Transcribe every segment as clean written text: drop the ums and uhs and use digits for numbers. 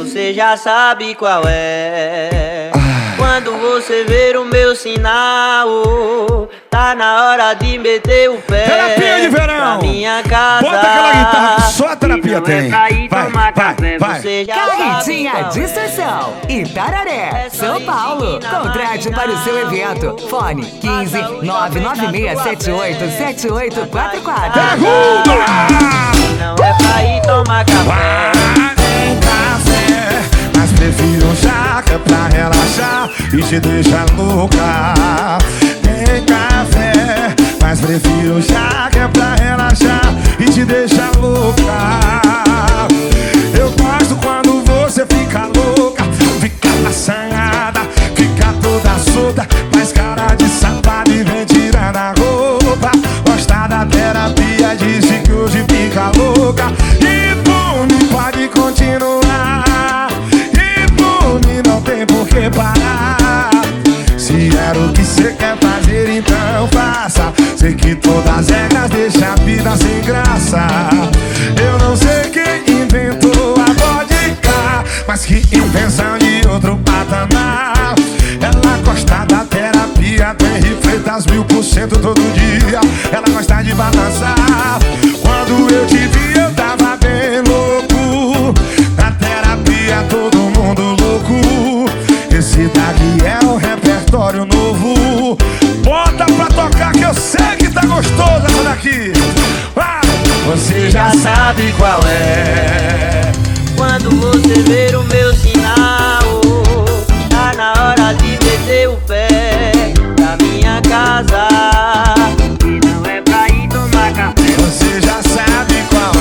você já sabe qual é. Quando você ver o meu sinal, tá na hora de meter o pé. Terapia de verão. Na minha casa. Bota aquela guitarra que só a terapia tem. Vai, vai. Você já Carretinha sabe de Sessão, Itararé, São Paulo. Contrate para o seu evento. Fone 15 99678 7844. não é pra ir tomar café. Tem café, mas prefiro chá, que é pra relaxar e te deixar louca. Tem café, mas prefiro chá, que é pra relaxar e te deixar louca. Eu gosto quando você fica louca, fica assanhada, fica toda solta, faz cara de safada e vem tirando a roupa. Gosta da terapia, disse que hoje fica louca. E por mim pode continuar, e por mim não tem por que parar. Se era o que cê quer fazer, então faça. Sei que todas as regras deixam a vida sem graça. Eu não sei quem inventou a vodka, mas que invenção de outro patamar. Ela gosta da terapia, tem Freitas 1000% todo dia. Ela gosta de balançar. Quando eu te vi eu tava bem louco. Na terapia todo mundo louco. Esse daqui é o repertório novo. Bota pra tocar que eu sei que tá gostoso essa daqui. Você já sabe qual é. Quando você ver o meu sinal, tá na hora de meter o pé. Na minha casa, e não é pra ir tomar café. Você já sabe qual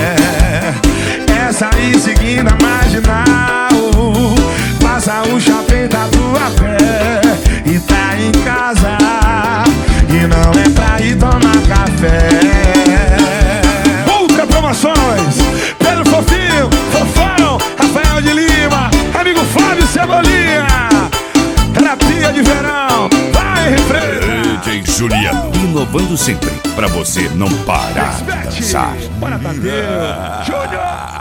é. Essa aí seguindo a marginal, passa o shopping da tua pé e tá em casa, e não é pra ir tomar café. Ultra Promoções, Pedro Fofinho, Fofão, Rafael de Lima, amigo Flávio Cebolinha. Terapia de verão, vai refreio. DJ Juliano, inovando sempre pra você não parar de dançar. Bora, Tadeu, Júnior.